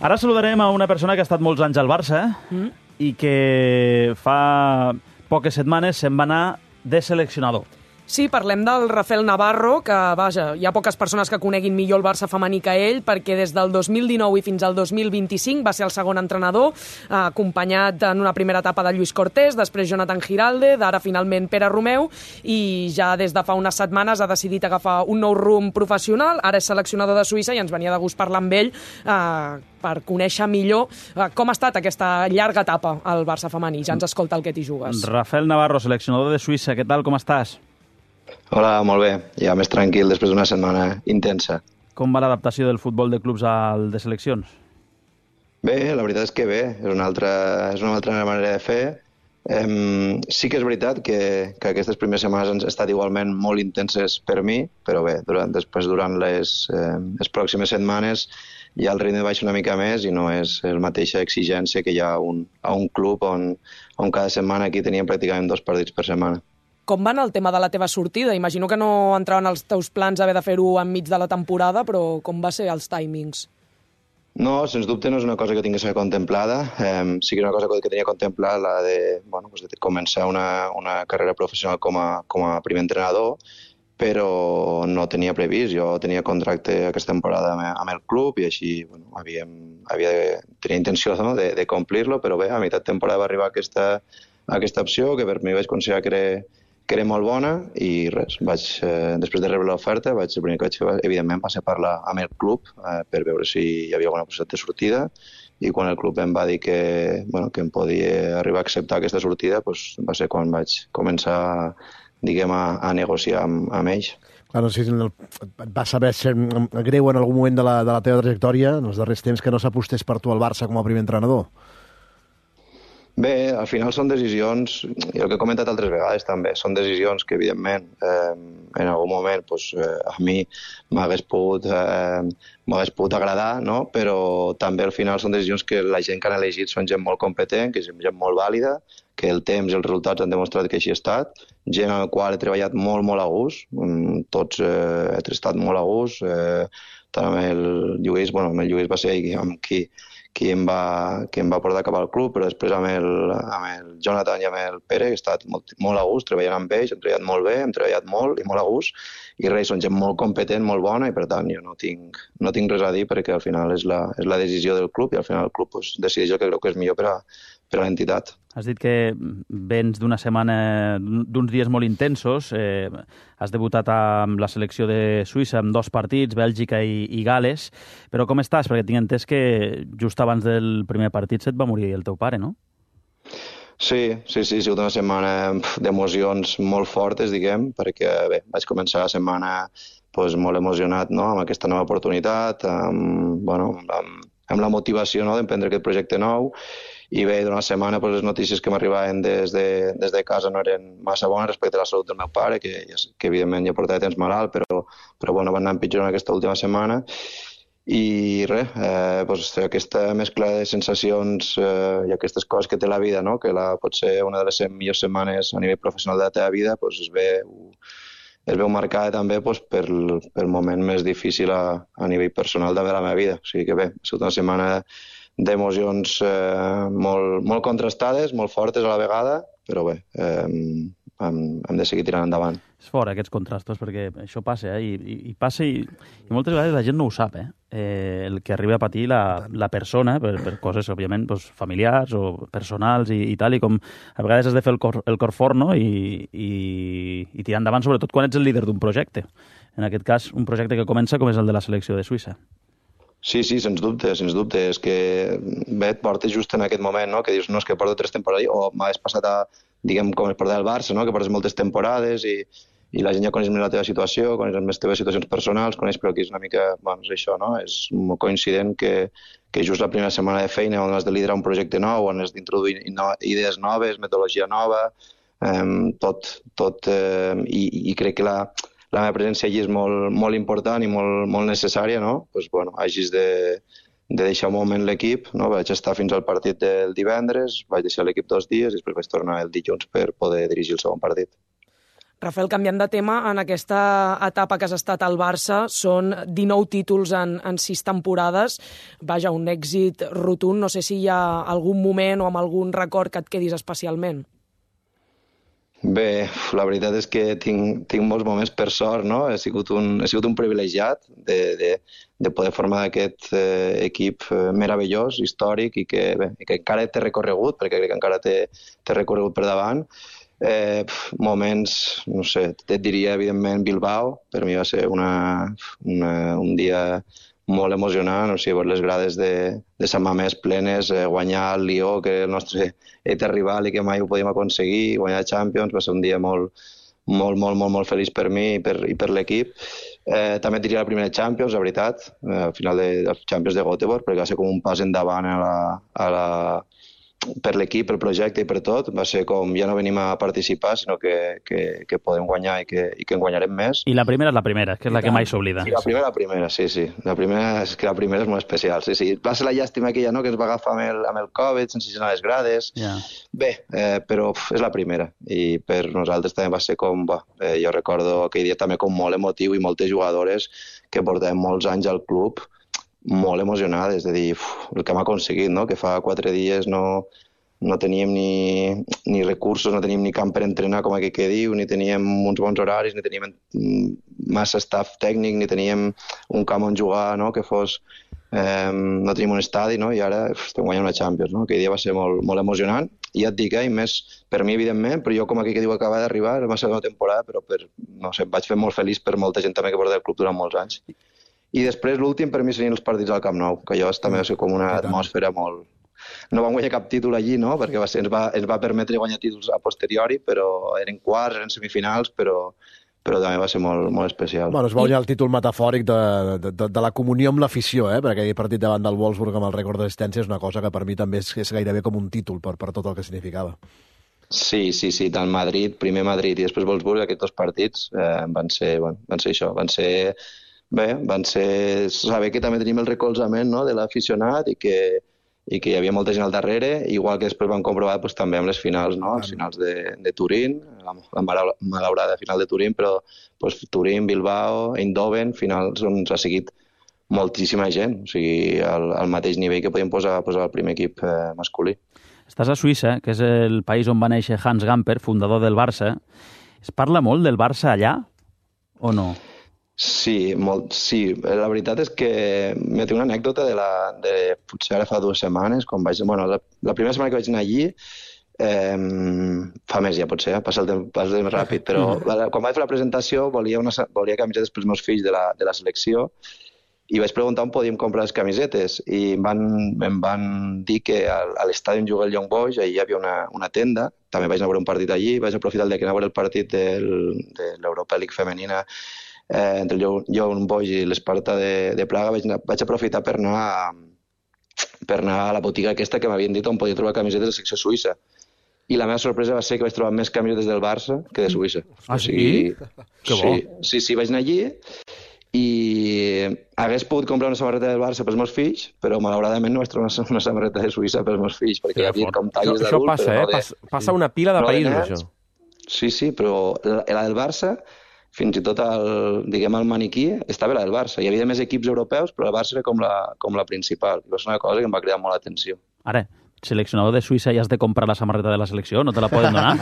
Ara saludarem a una persona que ha estat molts anys al Barça i que fa poques setmanes se'n va anar de seleccionador. Sí, parlem del Rafael Navarro, que, vaja, hi ha poques persones que coneguin millor el Barça femení que ell, perquè des del 2019 i fins al 2025 va ser el segon entrenador, acompanyat en una primera etapa de Lluís Cortés, després Jonathan Giralde, d'ara finalment Pere Romeu, i ja des de fa unes setmanes ha decidit agafar un nou rumb professional. Ara és seleccionador de Suïssa i ens venia de gust parlar amb ell per conèixer millor com ha estat aquesta llarga etapa al Barça femení. Ja ens escolta el que t'hi jugues. Rafael Navarro, seleccionador de Suïssa, què tal, com estàs? Hola, molt bé. Ja més tranquil després d'una setmana intensa. Com va l'adaptació del futbol de clubs al de seleccions? Bé, la veritat és que bé. És una altra manera de fer. Sí que és veritat que aquestes primeres setmanes han estat igualment molt intenses per mi, però bé, després durant les pròximes setmanes ja el ritme baixa una mica més i no és la mateixa exigència que hi ha a un club on cada setmana aquí teníem pràcticament 2 partits per setmana. Com va anar el tema de la teva sortida? Imagino que no entraven als teus plans haver de fer-ho enmig de la temporada, però com va ser els timings? No, sens dubte no és una cosa que tingués contemplada. Sí que és una cosa que tenia contemplada la de començar una carrera professional com a primer entrenador, però no tenia previst. Jo tenia contracte aquesta temporada amb el club i així tenia intenció de complir-lo, però bé, a meitat de temporada va arribar aquesta opció que per mi vaig considerar que era molt bona i res, després de rebre l'oferta, el primer que vaig fer, evidentment, va ser parlar amb el club per veure si hi havia alguna possibilitat de sortida i quan el club em va dir que em podia arribar a acceptar aquesta sortida, va ser quan vaig començar a negociar amb ells. Clar, no sé si et va saber ser greu en algun moment de la teva trajectòria, en els darrers temps, que no s'apostés per tu al Barça com a primer entrenador? Bé, al final són decisions, i el que he comentat altres vegades també, són decisions que evidentment en algun moment a mi m'hagués pogut agradar, no? Però també al final són decisions que la gent que han elegit són gent molt competent, que és gent molt vàlida, que el temps i els resultats han demostrat que així ha estat, gent amb la qual he treballat molt, molt a gust, tots he estat molt a gust, tant amb el Lluís, amb el Lluís va ser amb qui em va portar cap al club, però després amb el Jonathan i amb el Pere he estat molt a gust, treballant amb ells, hem treballat molt bé, hem treballat molt i molt a gust, i res, són gent molt competent, molt bona, i per tant jo no tinc res a dir perquè al final és la decisió del club i al final el club decideix el que creu que és millor per a l'entitat. Has dit que vens d'una setmana, d'uns dies molt intensos. Has debutat amb la selecció de Suïssa amb 2 partits, Bèlgica i Gales. Però com estàs? Perquè tinc entès que just abans del primer partit se't va morir el teu pare, no? Sí, ha sigut una setmana d'emocions molt fortes, perquè bé, vaig començar la setmana molt emocionat, no?, amb aquesta nova oportunitat, amb la motivació, no?, d'emprendre aquest projecte nou. I bé, durant la setmana les notícies que m'arribaven des de casa no eren massa bones respecte a la salut del meu pare, que evidentment ja portava temps malalt, però van anar empitjorant aquesta última setmana. I res, aquesta mescla de sensacions i aquestes coses que té la vida, no? Que pot ser una de les millors setmanes a nivell professional de la teva vida, es veu marcada també pel moment més difícil a nivell personal de la meva vida. O sigui que bé, ha sigut una setmana d'emocions molt contrastades, molt fortes a la vegada, però bé, hem de seguir tirant endavant. És fort, aquests contrastos, perquè això passa, i passa, i moltes vegades la gent no ho sap, el que arriba a patir la persona, per coses, òbviament, familiars o personals i tal, i com a vegades has de fer el cor fort, no?, i tirar endavant, sobretot quan ets el líder d'un projecte. En aquest cas, un projecte que comença com és el de la selecció de Suïssa. Sí, sens dubte. És que bé, et portes just en aquest moment, no?, que dius, no, és que porto 3 temporades, o m'hagués passat com es porta el Barça, no?, que portes moltes temporades i la gent ja coneix més la teva situació, coneix les teves situacions personals, però aquí és una mica, és això, no?, és molt coincident que just la primera setmana de feina on has de liderar un projecte nou, on has d'introduir idees noves, metodologia nova, i crec que la meva presència allí és molt important i molt necessària, no? Hagis de deixar un moment l'equip, no? Vaig estar fins al partit del divendres, vaig deixar l'equip 2 dies i després vaig tornar el dilluns per poder dirigir el segon partit. Rafael, canviant de tema, en aquesta etapa que has estat al Barça són 19 títols en 6 temporades. Vaja, un èxit rotund. No sé si hi ha algun moment o amb algun record que et quedis especialment. Bé, la veritat és que tinc molts moments per sort, no? He sigut un privilegiat de poder formar aquest equip meravellós, històric, i que encara té recorregut, perquè crec que encara té recorregut per davant. Moments, no sé, et diria evidentment Bilbao, per mi va ser un dia molt emocionant, o sigui, veure les grades de Sant Mamés plenes, guanyar el Lió, que és el nostre etern rival i que mai ho podíem aconseguir, guanyar Champions, va ser un dia molt feliç per mi i per l'equip. També et diria la primera Champions, la veritat, al final dels Champions de Göteborg, perquè va ser com un pas endavant per l'equip, pel projecte i per tot. Va ser com, ja no venim a participar, sinó que podem guanyar i que en guanyarem més. I la primera és la primera, que és la que mai s'oblida. Sí, la primera, sí. La primera és molt especial, sí. Va ser la llàstima aquella, no?, que ens va agafar amb el Covid, sense anar a les grades. Yeah. Bé, però és la primera. I per nosaltres també va ser com... jo recordo aquell dia també com molt emotiu i moltes jugadores que portàvem molts anys al club molt emocionades, de dir el que hem aconseguit, no? Que fa 4 dies no teníem ni recursos, no teníem ni camp per entrenar, com aquí que diu, ni teníem uns bons horaris, ni teníem massa staff tècnic, ni teníem un camp on jugar, no? Que fos... no teníem un estadi, no? I ara estem guanyant una Champions, no? Aquell dia va ser molt emocionant. I ja et dic, i més per mi, evidentment, però jo com aquí que diu acaba d'arribar, la segona temporada, però no sé, em vaig fer molt feliç per molta gent també que porta el club durant molts anys. I després l'últim per mi serien els partits al Camp Nou, que allò també va ser com una atmosfera molt... No vam guanyar cap títol allí, no?, perquè ens va permetre guanyar títols a posteriori, però eren quarts, eren semifinals, però també va ser molt especial. Bueno, es va guanyar el títol metafòric de la comunió amb l'afició, perquè aquell partit davant del Wolfsburg amb el rècord d'assistència és una cosa que per mi també és gairebé com un títol per tot el que significava. Sí, tant Madrid, primer Madrid i després Wolfsburg, aquests 2 partits van ser això, van ser saber que també tenim el recolzament, no?, de l'aficionat i que hi havia molta gent al darrere, igual que després vam comprovar també amb les finals, no?, les finals de Turín, la malaurada final de Turín, però Turín, Bilbao, Eindhoven, finals on s'ha seguit moltíssima gent, o sigui, al mateix nivell que podíem posar el primer equip masculí. Estàs a Suïssa, que és el país on va néixer Hans Gamper, fundador del Barça. Es parla molt del Barça allà o no? Sí, la veritat és que me té una anècdota potser ara fa 2 setmanes, quan vaig... Bueno, la primera setmana que vaig anar allí, fa més ja potser, passa el temps ràpid, però quan vaig fer la presentació volia camisetes pels meus fills de la selecció i vaig preguntar on podíem comprar les camisetes i em van dir que a l'estadi on juga el Young Boys allà hi havia una tenda, també vaig anar a veure un partit allí, vaig aprofitar el dia que anava a veure el partit de l'Europa League femenina entre el Young Boys i l'Esparta de Praga, vaig aprofitar per anar a la botiga aquesta que m'havien dit on podia trobar camisetes de secció suïssa. I la meva sorpresa va ser que vaig trobar més camisetes del Barça que de Suïssa. Ah, sí? Que bo. Sí, vaig anar allí i hagués pogut comprar una samarreta del Barça pels meus fills, però malauradament no vaig trobar una samarreta de Suïssa pels meus fills, perquè hi havia com talles d'adult. Això passa, passa una pila de països, això. Sí, però la del Barça... Fins i tot el maniquí estava la del Barça. Hi havia més equips europeus, però el Barça era com la principal. I va ser una cosa que em va cridar molt l'atenció. Ara, seleccionador de Suïssa i has de comprar la samarreta de la selecció? No te la poden donar?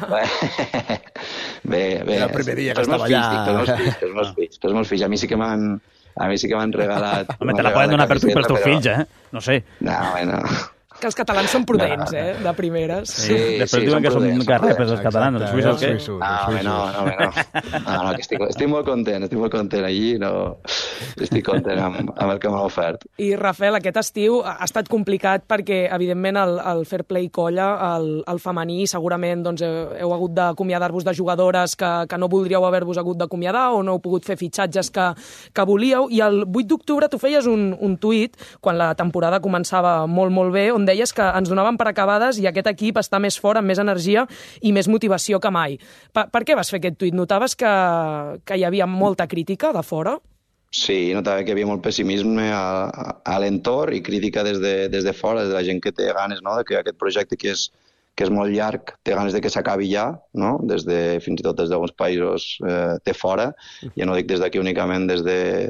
Bé. Era el primer dia que estava allà. Pels meus fills. A mi sí que m'han regalat... Home, te la poden donar per tu i pels teus fills, No sé. No. Que els catalans són prudents, de primeres. Sí, després diuen que són garrepes els catalans, els suïssos, què? No, que estic molt content allí, estic content amb el que m'ha ofert. I, Rafael, aquest estiu ha estat complicat perquè, evidentment, el Fair Play colla, el femení, segurament heu hagut d'acomiadar-vos de jugadores que no voldríeu haver-vos hagut d'acomiadar o no heu pogut fer fitxatges que volíeu, i el 8 d'octubre tu feies un tuit, quan la temporada començava molt bé, on deies que ens donaven per acabades i aquest equip està més fort, amb més energia i més motivació que mai. Per què vas fer aquest tuit? Notaves que hi havia molta crítica de fora? Sí, notava que hi havia molt pessimisme a l'entorn i crítica des de fora, des de la gent que té ganes, no?, de que aquest projecte que que és molt llarg, té ganes de que s'acabi ja, no? Fins i tot des d'alguns països té fora, ja no dic des d'aquí únicament des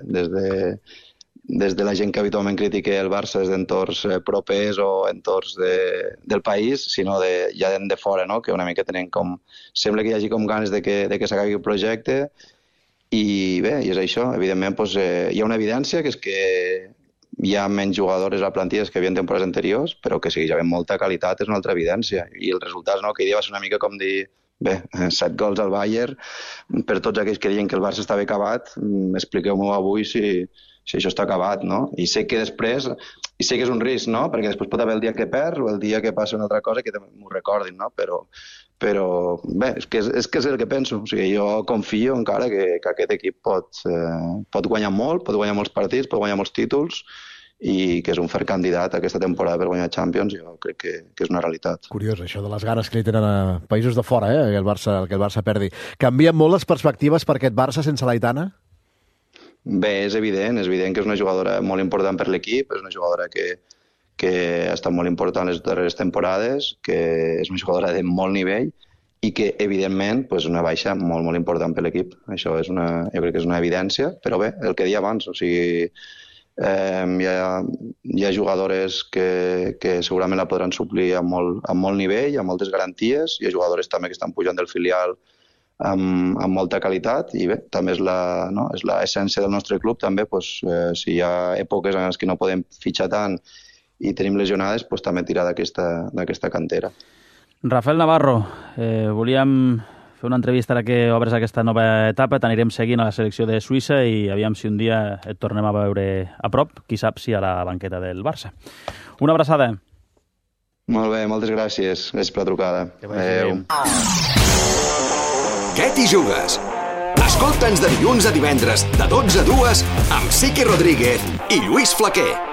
de la gent que habitualment critica el Barça des d'entorns propers o entorns del país, sinó ja de fora, no? Que una mica tenen com... Sembla que hi hagi com ganes de que s'acabi el projecte i bé, i és això. Evidentment, hi ha una evidència, que és que hi ha menys jugadors a plantilles que havien temporades anteriors, però que segueix havent molta qualitat, és una altra evidència. I els resultats, no? Que dia va ser una mica com dir... Bé, 7 gols al Bayern, per tots aquells que diuen que el Barça estava acabat, expliqueu-m'ho avui si això està acabat, no? I sé que després, i sé que és un risc, no? Perquè després pot haver el dia que perd o el dia que passa una altra cosa que m'ho recordin, no? Però bé, és que és el que penso. O sigui, jo confio encara que aquest equip pot guanyar molt, pot guanyar molts partits, pot guanyar molts títols, i que és un fer candidat a aquesta temporada per guanyar Champions, jo crec que és una realitat. Curiós, això de les ganes que li tenen a països de fora, que el Barça perdi. Canvien molt les perspectives per aquest Barça sense l'Aitana? Bé, és evident que és una jugadora molt important per l'equip, és una jugadora que ha estat molt important les darreres temporades, que és una jugadora de molt nivell i que, evidentment, és una baixa molt, molt important per l'equip. Això jo crec que és una evidència, però bé, el que deia abans, o sigui... hi ha jugadores que segurament la podran suplir amb molt nivell, amb moltes garanties. Hi ha jugadores també que estan pujant del filial amb molta qualitat i bé, també és l'essència del nostre club també, si hi ha èpoques en les que no podem fitxar tant i tenim lesionades, també tirar d'aquesta cantera. Rafael Navarro, volíem fer una entrevista ara que obres aquesta nova etapa, t'anirem seguint a la selecció de Suïssa i aviam si un dia et tornem a veure a prop, qui sap si a la banqueta del Barça. Una abraçada. Molt bé, moltes gràcies. Gràcies per la trucada. Adéu. Què t'hi jugues? Escolta'ns de dilluns a divendres de 12 a 2 amb Sique Rodríguez i Lluís Flaquer.